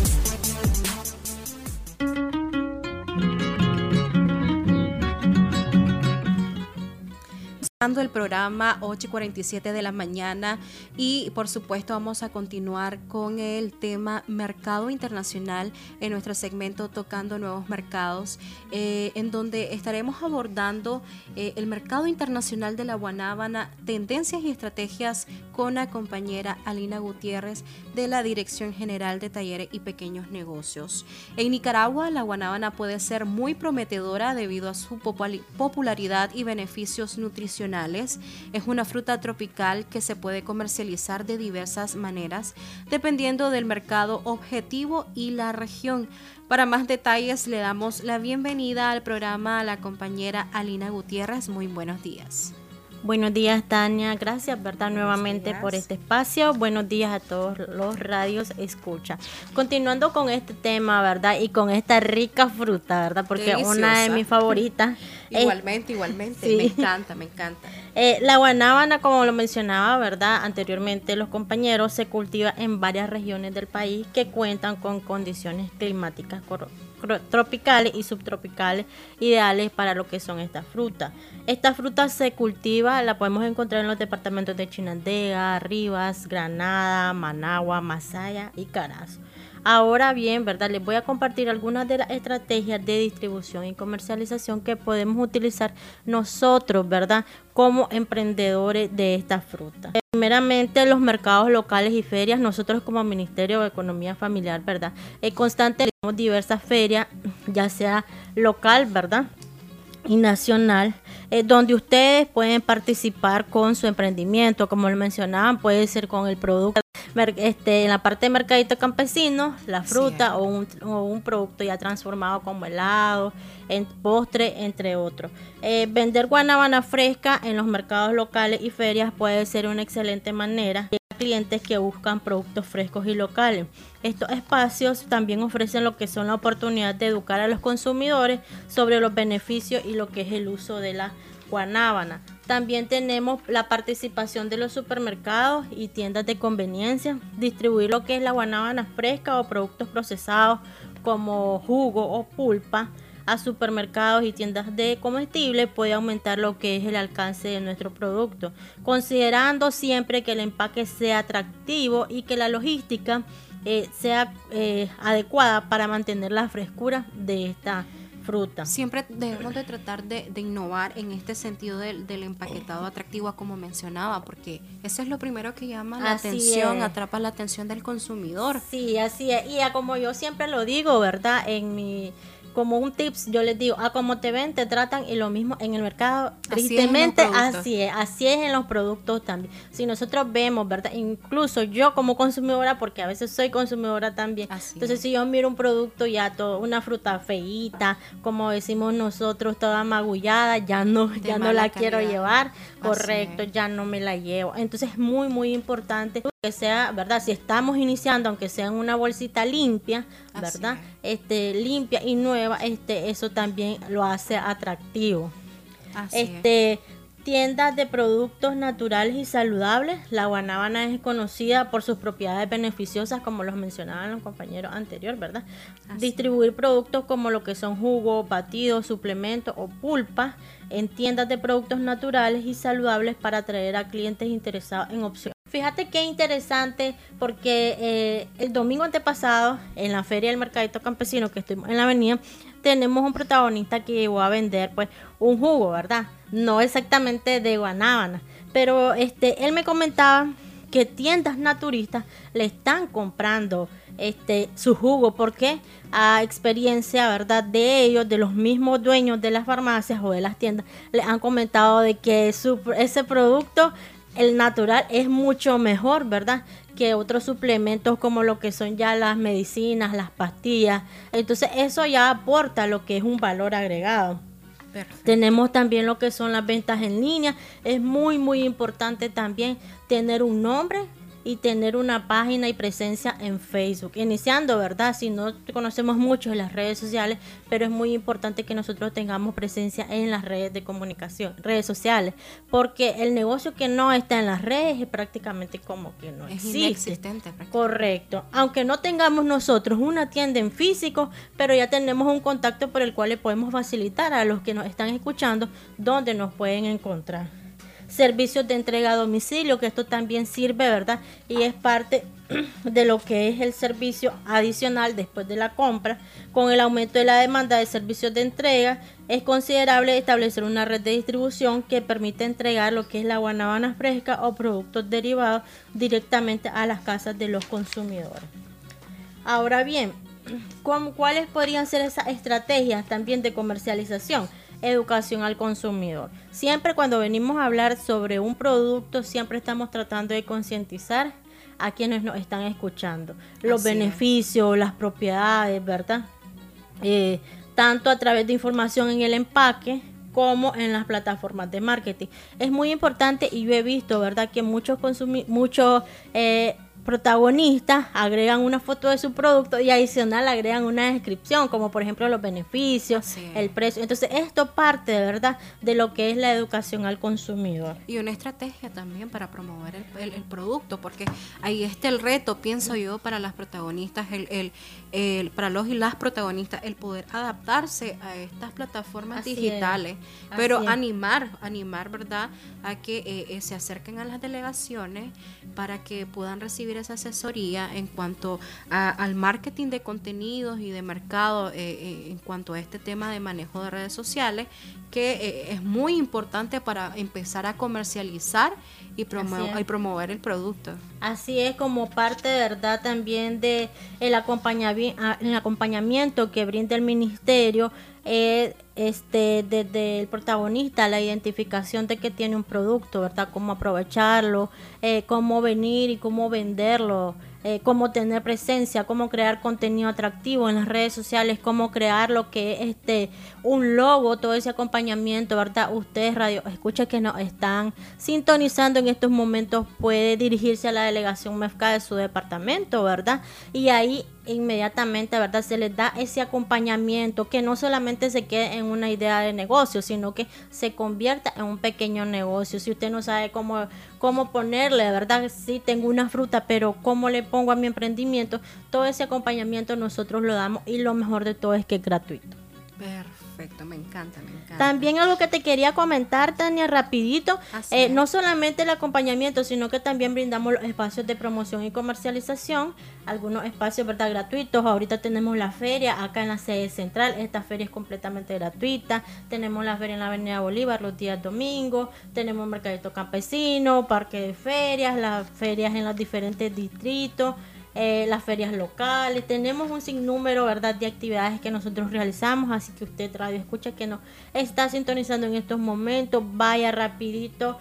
El programa 8:47 de la mañana y por supuesto vamos a continuar con el tema mercado internacional en nuestro segmento Tocando Nuevos Mercados, en donde estaremos abordando el mercado internacional de la guanábana, tendencias y estrategias con la compañera Alina Gutiérrez de la Dirección General de Talleres y Pequeños Negocios. En Nicaragua la guanábana puede ser muy prometedora debido a su popularidad y beneficios nutricionales. Es una fruta tropical que se puede comercializar de diversas maneras dependiendo del mercado objetivo y la región. Para más detalles le damos la bienvenida al programa a la compañera Alina Gutiérrez. Muy buenos días. Buenos días, Tania. Gracias, ¿verdad? Nuevamente por este espacio. Buenos días a todos los radios escucha. Continuando con este tema, ¿verdad? Y con esta rica fruta, ¿verdad? Porque deliciosa. Una de mis favoritas. Igualmente. Sí. Me encanta. La guanábana, como lo mencionaba, ¿verdad? Anteriormente los compañeros, se cultiva en varias regiones del país que cuentan con condiciones climáticas tropicales y subtropicales ideales para lo que son estas frutas. Esta fruta se cultiva, la podemos encontrar en los departamentos de Chinandega, Rivas, Granada, Managua, Masaya y Carazo. Ahora bien, ¿verdad? Les voy a compartir algunas de las estrategias de distribución y comercialización que podemos utilizar nosotros, ¿verdad? Como emprendedores de esta fruta. Primeramente, los mercados locales y ferias. Nosotros como Ministerio de Economía Familiar, ¿verdad? Constantemente tenemos diversas ferias, ya sea local, ¿verdad? Y nacional, donde ustedes pueden participar con su emprendimiento, como lo mencionaban, puede ser con el producto, en la parte de mercadito campesino, la fruta o un producto ya transformado como helado, en postre, entre otros. Vender guanábana fresca en los mercados locales y ferias puede ser una excelente manera de clientes que buscan productos frescos y locales. Estos espacios también ofrecen lo que son la oportunidad de educar a los consumidores sobre los beneficios y lo que es el uso de la guanábana. También tenemos la participación de los supermercados y tiendas de conveniencia, distribuir lo que es la guanábana fresca o productos procesados como jugo o pulpa a supermercados y tiendas de comestibles puede aumentar lo que es el alcance de nuestro producto, considerando siempre que el empaque sea atractivo y que la logística sea adecuada para mantener la frescura de esta fruta. Siempre debemos de tratar de innovar en este sentido del empaquetado atractivo, como mencionaba, porque eso es lo primero que llama la atención, atrapa la atención del consumidor. Sí, así es. Y como yo siempre lo digo, ¿verdad? Como un tips, yo les digo, como te ven, te tratan, y lo mismo en el mercado, tristemente así es en los productos también. Si nosotros vemos, ¿verdad? Incluso yo como consumidora, porque a veces soy consumidora también, entonces si yo miro un producto ya una fruta feíta, como decimos nosotros, toda magullada, ya no la quiero llevar, correcto, ya no me la llevo. Entonces es muy, muy importante que sea, ¿verdad? Si estamos iniciando, aunque sea en una bolsita limpia, ¿verdad? Limpia y nueva, eso también lo hace atractivo. Tiendas de productos naturales y saludables. La guanábana es conocida por sus propiedades beneficiosas, como los mencionaban los compañeros anteriores, ¿verdad? Distribuir productos como lo que son jugos, batidos, suplementos o pulpas en tiendas de productos naturales y saludables para atraer a clientes interesados en opciones. Fíjate qué interesante, porque el domingo antepasado, en la feria del Mercadito Campesino que estuvimos en la avenida, tenemos un protagonista que llegó a vender pues un jugo, ¿verdad? No exactamente de guanábana, pero él me comentaba que tiendas naturistas le están comprando su jugo, porque a experiencia, ¿verdad?, de ellos, de los mismos dueños de las farmacias o de las tiendas, le han comentado de que ese producto, el natural, es mucho mejor, ¿verdad?, que otros suplementos como lo que son ya las medicinas, las pastillas. Entonces eso ya aporta lo que es un valor agregado. Perfecto. Tenemos también lo que son las ventas en línea. Es muy, muy importante también tener un nombre y tener una página y presencia en Facebook. Iniciando, ¿verdad? Si no conocemos mucho en las redes sociales, pero es muy importante que nosotros tengamos presencia en las redes de comunicación, redes sociales, porque el negocio que no está en las redes es prácticamente como que no existe. Es inexistente. Correcto. Aunque no tengamos nosotros una tienda en físico, pero ya tenemos un contacto por el cual le podemos facilitar a los que nos están escuchando dónde nos pueden encontrar. Servicios de entrega a domicilio, que esto también sirve, ¿verdad? Y es parte de lo que es el servicio adicional después de la compra. Con el aumento de la demanda de servicios de entrega, es considerable establecer una red de distribución que permite entregar lo que es la guanábana fresca o productos derivados directamente a las casas de los consumidores. Ahora bien, ¿cuáles podrían ser esas estrategias también de comercialización? Educación al consumidor. Siempre cuando venimos a hablar sobre un producto, siempre estamos tratando de concientizar a quienes nos están escuchando. Los beneficios, las propiedades, ¿verdad? Tanto a través de información en el empaque como en las plataformas de marketing. Es muy importante, y yo he visto, ¿verdad?, que muchos protagonistas agregan una foto de su producto y adicional agregan una descripción, como por ejemplo los beneficios, el precio. Entonces esto parte de verdad de lo que es la educación al consumidor. Y una estrategia también para promover el producto, porque ahí está el reto, pienso yo, para las protagonistas, para los y las protagonistas, el poder adaptarse a estas plataformas digitales, pero animar, ¿verdad?, a que se acerquen a las delegaciones para que puedan recibir esa asesoría en cuanto al marketing de contenidos y de mercado, en cuanto a este tema de manejo de redes sociales, que es muy importante para empezar a comercializar y promover el producto. Así es, como parte de verdad también de el acompañamiento que brinda el ministerio, desde el protagonista, la identificación de que tiene un producto, ¿verdad?, cómo aprovecharlo, cómo venir y cómo venderlo, cómo tener presencia, cómo crear contenido atractivo en las redes sociales, cómo crear lo que es un logo, todo ese acompañamiento, ¿verdad? Ustedes, radio escucha que nos están sintonizando en estos momentos, puede dirigirse a la delegación MEFCA de su departamento, ¿verdad? Y ahí inmediatamente, ¿verdad?, se les da ese acompañamiento, que no solamente se quede en una idea de negocio, sino que se convierta en un pequeño negocio. Si usted no sabe cómo ponerle, ¿verdad?, sí tengo una fruta, pero ¿cómo le pongo a mi emprendimiento? Todo ese acompañamiento nosotros lo damos, y lo mejor de todo es que es gratuito. Perfecto. Perfecto, me encanta. También algo que te quería comentar, Tania, rapidito, no solamente el acompañamiento, sino que también brindamos los espacios de promoción y comercialización, algunos espacios, ¿verdad?, gratuitos. Ahorita tenemos la feria acá en la sede central, esta feria es completamente gratuita. Tenemos la feria en la Avenida Bolívar los días domingos, tenemos mercadito campesino, parque de ferias, las ferias en los diferentes distritos, las ferias locales. Tenemos un sinnúmero, ¿verdad?, de actividades que nosotros realizamos, así que usted, radio escucha, que nos está sintonizando en estos momentos, vaya rapidito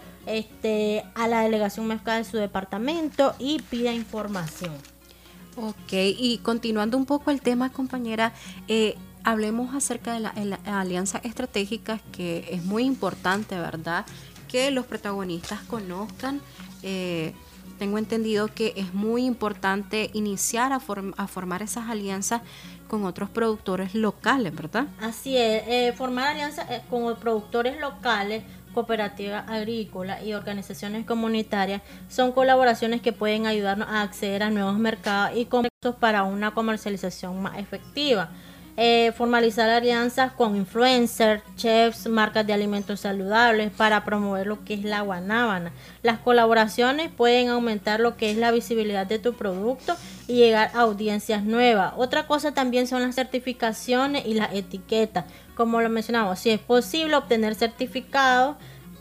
a la delegación MEFCA de su departamento y pida información. Ok, y continuando un poco el tema, compañera, hablemos acerca de la alianza estratégica, que es muy importante, ¿verdad?, que los protagonistas conozcan. Tengo entendido que es muy importante iniciar a formar esas alianzas con otros productores locales, ¿verdad? Así es, formar alianzas con productores locales, cooperativas agrícolas y organizaciones comunitarias son colaboraciones que pueden ayudarnos a acceder a nuevos mercados y contextos para una comercialización más efectiva. Formalizar alianzas con influencers, chefs, marcas de alimentos saludables para promover lo que es la guanábana. Las colaboraciones pueden aumentar lo que es la visibilidad de tu producto y llegar a audiencias nuevas. Otra cosa también son las certificaciones y las etiquetas. Como lo mencionamos, si es posible obtener certificados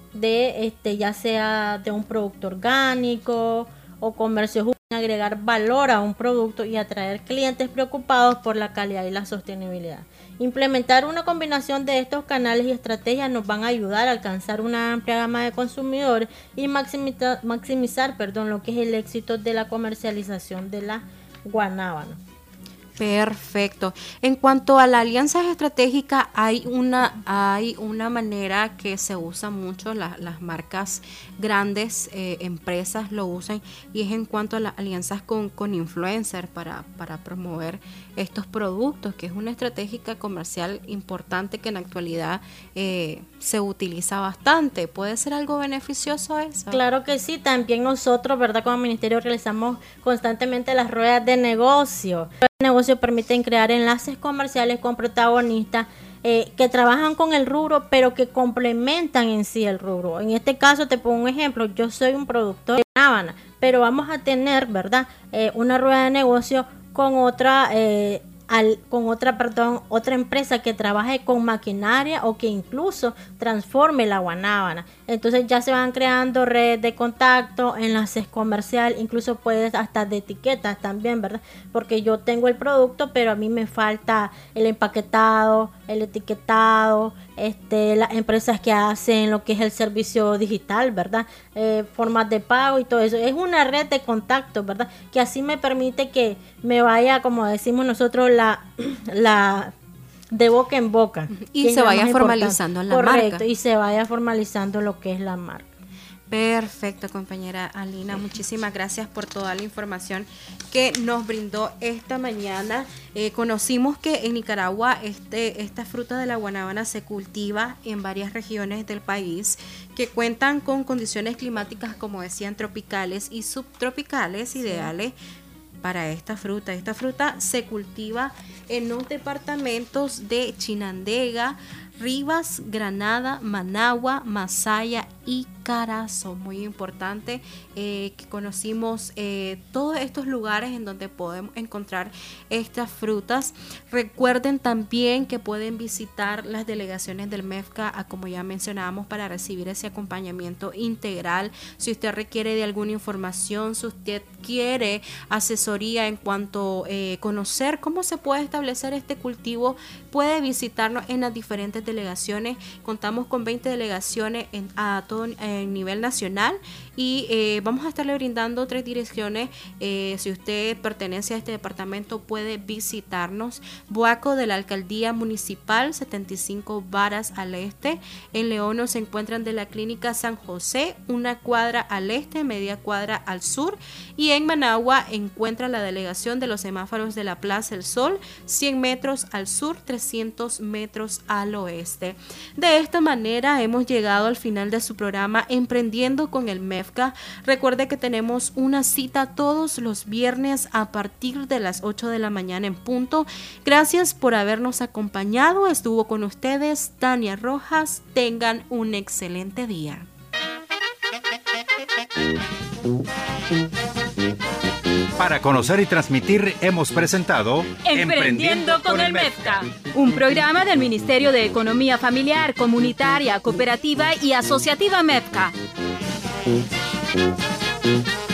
de ya sea de un producto orgánico o comercio justo, agregar valor a un producto y atraer clientes preocupados por la calidad y la sostenibilidad. Implementar una combinación de estos canales y estrategias nos van a ayudar a alcanzar una amplia gama de consumidores y maximizar lo que es el éxito de la comercialización de la guanábana. Perfecto. En cuanto a las alianzas estratégicas, hay una manera que se usa mucho, las marcas grandes, empresas lo usan, y es en cuanto a las alianzas con influencers para promover estos productos, que es una estrategia comercial importante que en la actualidad se utiliza bastante. ¿Puede ser algo beneficioso eso? Claro que sí. También nosotros, ¿verdad?, como ministerio realizamos constantemente las ruedas de negocio. Los negocios permiten crear enlaces comerciales con protagonistas que trabajan con el rubro, pero que complementan en sí el rubro. En este caso te pongo un ejemplo. Yo soy un productor de guanábana, pero vamos a tener, ¿verdad?, una rueda de negocio con otra empresa que trabaje con maquinaria o que incluso transforme la guanábana. Entonces ya se van creando redes de contacto, enlaces comercial, incluso puedes hasta de etiquetas también, ¿verdad? Porque yo tengo el producto, pero a mí me falta el empaquetado, el etiquetado, las empresas que hacen lo que es el servicio digital, ¿verdad? Formas de pago y todo eso. Es una red de contactos, ¿verdad?, que así me permite que me vaya, como decimos nosotros, la de boca en boca. Y se vaya formalizando la marca. Correcto, y se vaya formalizando lo que es la marca. Perfecto, compañera Alina, muchísimas gracias por toda la información que nos brindó esta mañana. Conocimos que en Nicaragua esta fruta de la guanábana se cultiva en varias regiones del país que cuentan con condiciones climáticas, como decían, tropicales y subtropicales, ideales para esta fruta. Esta fruta se cultiva en los departamentos de Chinandega, Rivas, Granada, Managua, Masaya y Carazo. Muy importante que conocimos todos estos lugares en donde podemos encontrar estas frutas. Recuerden también que pueden visitar las delegaciones del MEFCA, como ya mencionábamos, para recibir ese acompañamiento integral. Si usted requiere de alguna información, si usted quiere asesoría en cuanto a conocer cómo se puede establecer este cultivo, puede visitarnos en las diferentes delegaciones. Contamos con 20 delegaciones a todo nivel nacional y vamos a estarle brindando 3 direcciones. Si usted pertenece a este departamento, puede visitarnos. Boaco de la Alcaldía Municipal, 75 varas al este. En León se encuentran de la Clínica San José, 1 cuadra al este, media cuadra al sur. Y en Managua encuentra la delegación de los semáforos de la Plaza del Sol, 100 metros al sur, 300 metros al oeste. Oeste. De esta manera hemos llegado al final de su programa Emprendiendo con el MEFCA. Recuerde que tenemos una cita todos los viernes a partir de las 8 de la mañana en punto. Gracias por habernos acompañado. Estuvo con ustedes Tania Rojas. Tengan un excelente día. Para conocer y transmitir hemos presentado Emprendiendo con el MEFCA, un programa del Ministerio de Economía Familiar, Comunitaria, Cooperativa y Asociativa MEFCA.